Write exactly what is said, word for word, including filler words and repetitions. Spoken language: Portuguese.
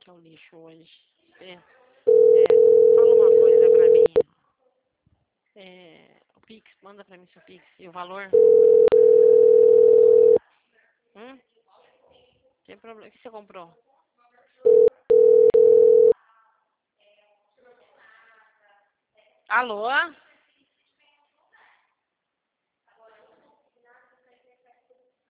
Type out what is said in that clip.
que é o lixo hoje. É, é, fala uma coisa pra mim. É, o Pix, manda pra mim seu Pix. E o valor? Hum? Tem problema. O que você comprou? Alô?